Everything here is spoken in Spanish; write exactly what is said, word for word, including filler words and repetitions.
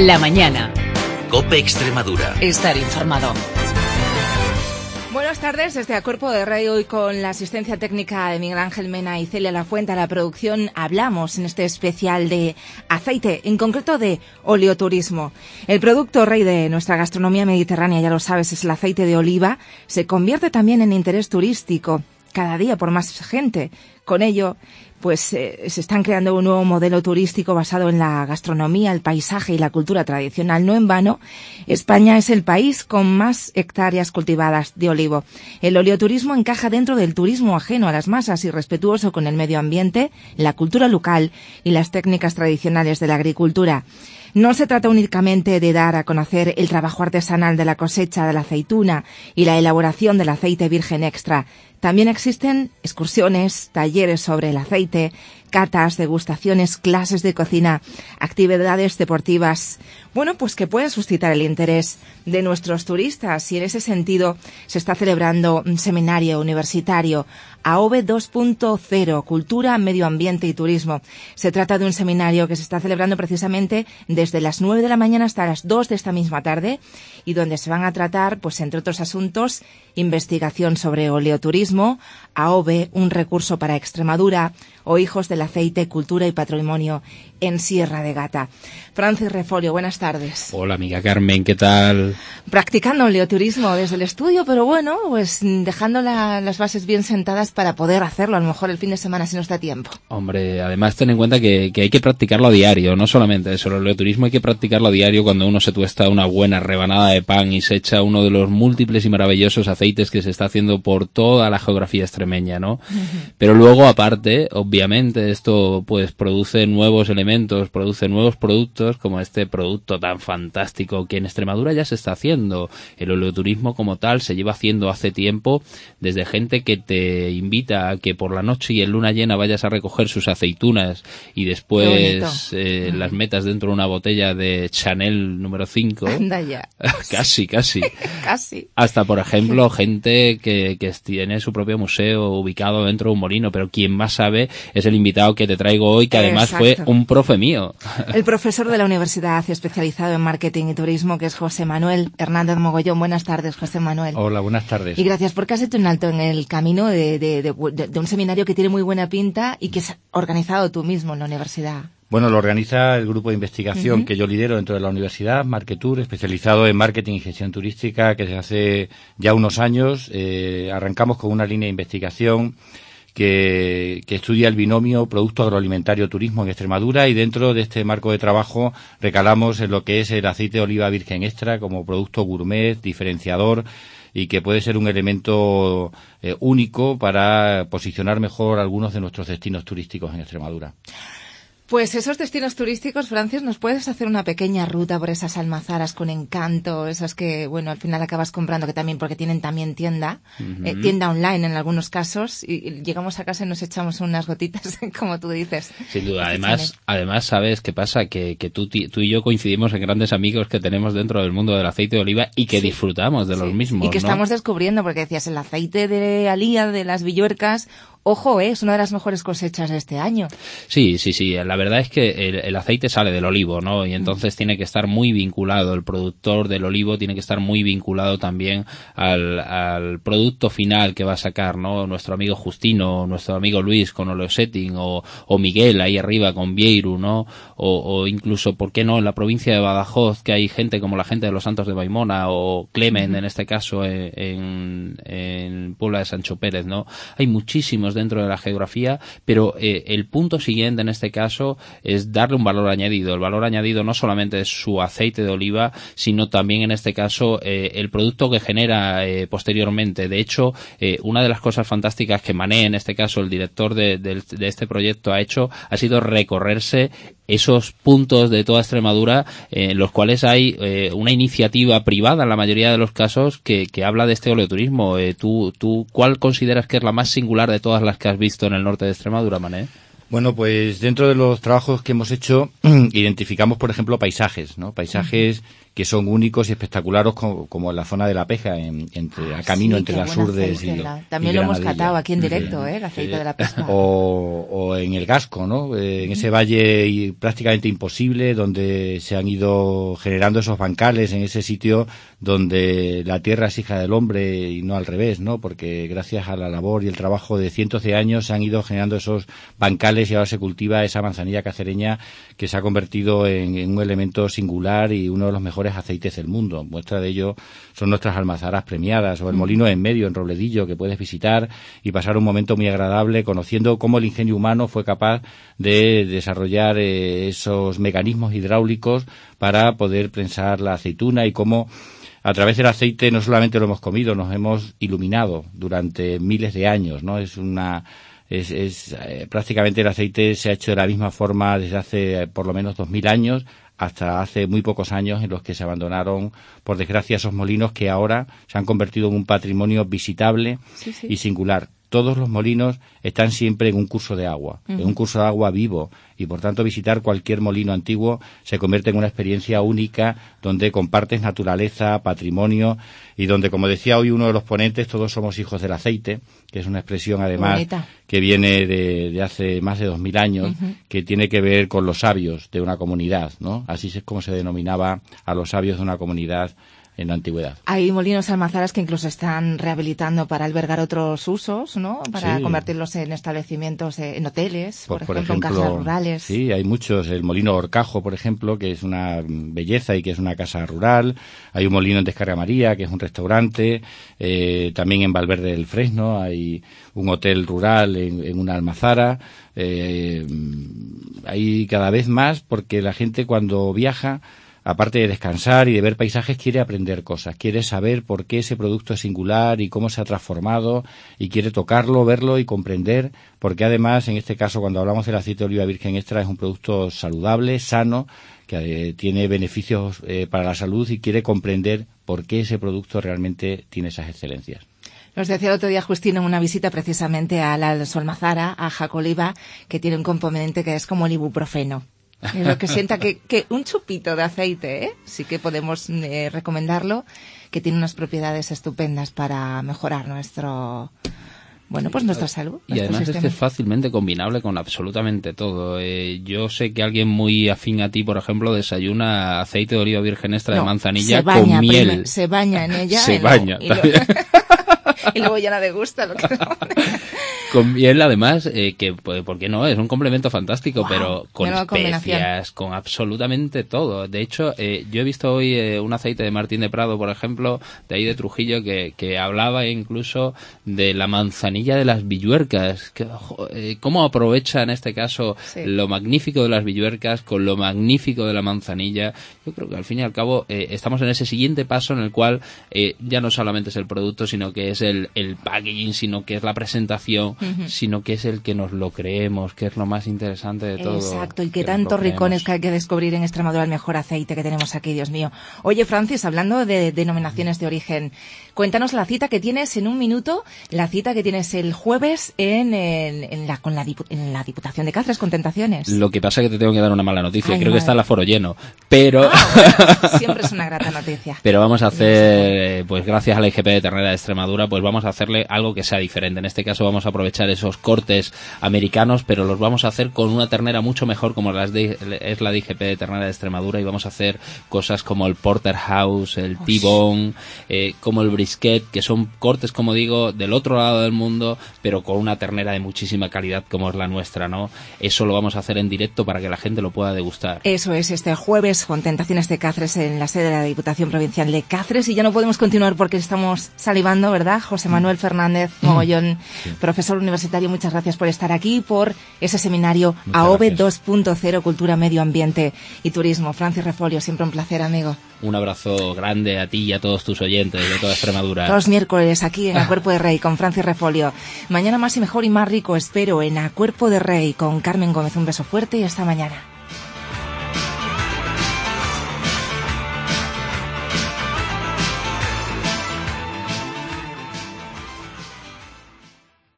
La mañana. COPE Extremadura. Estar informado. Buenas tardes, desde A Cuerpo de Rey, hoy con la asistencia técnica de Miguel Ángel Mena y Celia Lafuente a la producción, hablamos en este especial de aceite, en concreto de oleoturismo. El producto rey de nuestra gastronomía mediterránea, ya lo sabes, es el aceite de oliva. Se convierte también en interés turístico, cada día por más gente. Con ello, pues eh, se están creando un nuevo modelo turístico basado en la gastronomía, el paisaje y la cultura tradicional. No en vano, España es el país con más hectáreas cultivadas de olivo. El oleoturismo encaja dentro del turismo ajeno a las masas y respetuoso con el medio ambiente, la cultura local y las técnicas tradicionales de la agricultura. No se trata únicamente de dar a conocer el trabajo artesanal de la cosecha de la aceituna y la elaboración del aceite virgen extra. También existen excursiones, talleres sobre el aceite, catas, degustaciones, clases de cocina, actividades deportivas. Bueno, pues que pueden suscitar el interés de nuestros turistas, y en ese sentido se está celebrando un seminario universitario, A O V E dos punto cero, Cultura, Medio Ambiente y Turismo. Se trata de un seminario que se está celebrando precisamente desde las nueve de la mañana hasta las dos de esta misma tarde, y donde se van a tratar, pues entre otros asuntos, investigación sobre oleoturismo, A O V E, un recurso para Extremadura, o Hijos del Aceite, Cultura y Patrimonio en Sierra de Gata. Francis Refolio, buenas tardes. Hola, amiga Carmen, ¿qué tal? Practicando oleoturismo desde el estudio, pero bueno, pues dejando la, las bases bien sentadas para poder hacerlo, a lo mejor el fin de semana si nos da tiempo. Hombre, además ten en cuenta que, que hay que practicarlo a diario, no solamente eso, el oleoturismo hay que practicarlo a diario cuando uno se tuesta una buena rebanada de pan y se echa uno de los múltiples y maravillosos aceites que se está haciendo por toda la geografía extremeña, ¿no? Uh-huh. Pero luego, aparte, obviamente, esto pues produce nuevos elementos, produce nuevos productos, como este producto tan fantástico que en Extremadura ya se está haciendo. El oleoturismo como tal se lleva haciendo hace tiempo, desde gente que te invita a que por la noche y en luna llena vayas a recoger sus aceitunas y después eh, mm. las metas dentro de una botella de Chanel número cinco. Anda ya. casi, casi. Casi. Hasta, por ejemplo, gente que, que tiene su propio museo ubicado dentro de un molino, pero quien más sabe es el invitado que te traigo hoy, que además Exacto. fue un profe mío. El profesor de la universidad especializado en marketing y turismo, que es José Manuel Hernández Mogollón. Buenas tardes, José Manuel. Hola, buenas tardes. Y gracias porque has hecho un alto en el camino de, de, de, de, de un seminario que tiene muy buena pinta y que has organizado tú mismo en la universidad. Bueno, lo organiza el grupo de investigación uh-huh. que yo lidero dentro de la universidad, Marketur, especializado en marketing y gestión turística, que desde hace ya unos años eh, arrancamos con una línea de investigación que, que estudia el binomio producto agroalimentario turismo en Extremadura, y dentro de este marco de trabajo recalamos en lo que es el aceite de oliva virgen extra como producto gourmet, diferenciador, y que puede ser un elemento eh, único para posicionar mejor algunos de nuestros destinos turísticos en Extremadura. Pues esos destinos turísticos, Francis, ¿nos puedes hacer una pequeña ruta por esas almazaras con encanto? Esas que, bueno, al final acabas comprando, que también, porque tienen también tienda, uh-huh. eh, tienda online en algunos casos, y, y llegamos a casa y nos echamos unas gotitas, como tú dices. Sin duda. Además, además ¿sabes qué pasa? Que, que tú, tú y yo coincidimos en grandes amigos que tenemos dentro del mundo del aceite de oliva y que sí. disfrutamos de sí. los mismos, y que ¿no? estamos descubriendo, porque decías, el aceite de alía, de las villuercas, ojo, ¿eh? Es una de las mejores cosechas de este año. Sí, sí, sí. La verdad es que el, el aceite sale del olivo, ¿no? Y entonces mm. tiene que estar muy vinculado, el productor del olivo tiene que estar muy vinculado también al, al producto final que va a sacar, ¿no? Nuestro amigo Justino, nuestro amigo Luis con Oleosetting, o, o Miguel ahí arriba con Vieiru, ¿no? O, o incluso, ¿por qué no? En la provincia de Badajoz, que hay gente como la gente de los Santos de Baimona, o Clemen, mm. en este caso, en, en Puebla de Sancho Pérez, ¿no? Hay muchísimos dentro de la geografía, pero eh, el punto siguiente en este caso es darle un valor añadido. El valor añadido no solamente es su aceite de oliva, sino también en este caso eh, el producto que genera eh, posteriormente. De hecho, eh, una de las cosas fantásticas que Mané, en este caso el director de, de, de este proyecto, ha hecho, ha sido recorrerse esos puntos de toda Extremadura eh, en los cuales hay eh, una iniciativa privada en la mayoría de los casos que, que habla de este oleoturismo. Eh, ¿tú, tú cuál consideras que es la más singular de todas las que has visto en el norte de Extremadura, Mané? Bueno, pues dentro de los trabajos que hemos hecho identificamos, por ejemplo, paisajes, ¿no? Paisajes que son únicos y espectaculares, como, como en la zona de La Peja, en, entre, ah, a camino sí, entre las Urdes y, la... También y lo hemos Granadilla. catado aquí en directo, ¿eh? El aceite sí. de la Pesca. O, o en el Gasco, ¿no? Eh, en ese valle prácticamente imposible, donde se han ido generando esos bancales, en ese sitio donde la tierra es hija del hombre y no al revés, ¿no? Porque gracias a la labor y el trabajo de cientos de años se han ido generando esos bancales y ahora se cultiva esa manzanilla cacereña que se ha convertido en, en un elemento singular y uno de los mejores aceites del mundo. Muestra de ello son nuestras almazaras premiadas o el molino en medio, en Robledillo, que puedes visitar y pasar un momento muy agradable conociendo cómo el ingenio humano fue capaz de desarrollar eh, esos mecanismos hidráulicos para poder prensar la aceituna y cómo a través del aceite no solamente lo hemos comido, nos hemos iluminado durante miles de años, ¿no? Es una es, es eh, prácticamente el aceite se ha hecho de la misma forma desde hace eh, por lo menos dos mil años hasta hace muy pocos años en los que se abandonaron, por desgracia, esos molinos que ahora se han convertido en un patrimonio visitable sí, sí. y singular. Todos los molinos están siempre en un curso de agua, uh-huh. en un curso de agua vivo, y por tanto visitar cualquier molino antiguo se convierte en una experiencia única donde compartes naturaleza, patrimonio, y donde, como decía hoy uno de los ponentes, todos somos hijos del aceite, que es una expresión además bonita, que viene de, de hace más de dos mil años, uh-huh. que tiene que ver con los sabios de una comunidad, ¿no? Así es como se denominaba a los sabios de una comunidad en la antigüedad. Hay molinos almazaras que incluso están rehabilitando para albergar otros usos, ¿no? Para sí. convertirlos en establecimientos, en hoteles, por, por, ejemplo, por ejemplo, en casas rurales. Sí, hay muchos. El molino Horcajo, por ejemplo, que es una belleza y que es una casa rural. Hay un molino en Descarga María, que es un restaurante. Eh, también en Valverde del Fresno hay un hotel rural en, en una almazara. Eh, hay cada vez más porque la gente cuando viaja, aparte de descansar y de ver paisajes, quiere aprender cosas, quiere saber por qué ese producto es singular y cómo se ha transformado, y quiere tocarlo, verlo y comprender, porque además, en este caso, cuando hablamos del aceite de oliva virgen extra, es un producto saludable, sano, que eh, tiene beneficios eh, para la salud, y quiere comprender por qué ese producto realmente tiene esas excelencias. Nos decía el otro día Justina en una visita precisamente a la Solmazara, a Jacoliva, que tiene un componente que es como el ibuprofeno. Es lo que sienta que, que un chupito de aceite, ¿eh? Sí que podemos eh, recomendarlo, que tiene unas propiedades estupendas para mejorar nuestro, bueno, pues nuestra salud. Y además sistema. Es que es fácilmente combinable con absolutamente todo. Eh, yo sé que alguien muy afín a ti, por ejemplo, desayuna aceite de oliva virgen extra no, de manzanilla se baña, con miel. Primer, se baña en ella. Se en baña. Lo, y, lo, y luego ya no le gusta lo que con miel, además, eh, que, ¿por qué no? Es un complemento fantástico, wow, pero con especias, con absolutamente todo. De hecho, eh, yo he visto hoy eh, un aceite de Martín de Prado, por ejemplo, de ahí de Trujillo, que, que hablaba incluso de la manzanilla de las villuercas. Que, eh, ¿Cómo aprovecha, en este caso, sí. lo magnífico de las villuercas con lo magnífico de la manzanilla? Yo creo que, al fin y al cabo, eh, estamos en ese siguiente paso en el cual eh, ya no solamente es el producto, sino que es el, el packaging, sino que es la presentación, uh-huh. sino que es el que nos lo creemos, que es lo más interesante de todo. Exacto, y que, que tantos rincones que hay que descubrir en Extremadura, el mejor aceite que tenemos aquí, Dios mío. Oye, Francis, hablando de denominaciones de origen, cuéntanos la cita que tienes en un minuto, la cita que tienes el jueves en, en, en, la, con la, en la Diputación de Cáceres, con Tentaciones. Lo que pasa es que te tengo que dar una mala noticia, Ay, creo madre. que está el aforo lleno, pero... Ah, bueno, siempre es una grata noticia. Pero vamos a hacer, pues gracias a la I G P de Ternera de Extremadura, pues vamos a hacerle algo que sea diferente. En este caso vamos a aprovechar esos cortes americanos, pero los vamos a hacer con una ternera mucho mejor como las de, es la de I G P de Ternera de Extremadura, y vamos a hacer cosas como el porterhouse, el T-bone, eh, como el brisket, que son cortes, como digo, del otro lado del mundo, pero con una ternera de muchísima calidad como es la nuestra, ¿no? Eso lo vamos a hacer en directo para que la gente lo pueda degustar. Eso es, este jueves con Tentaciones de Cáceres en la sede de la Diputación Provincial de Cáceres, y ya no podemos continuar porque estamos salivando, ¿verdad? José Manuel Fernández Mogollón, sí. profesor universitario, muchas gracias por estar aquí, por ese seminario A O B E dos punto cero, Cultura, Medio Ambiente y Turismo. Francis Refolio, siempre un placer, amigo. Un abrazo grande a ti y a todos tus oyentes de toda Extremadura. Todos los miércoles aquí en A Cuerpo de Rey con Francis Refolio. Mañana más y mejor y más rico, espero, en A Cuerpo de Rey con Carmen Gómez. Un beso fuerte y hasta mañana.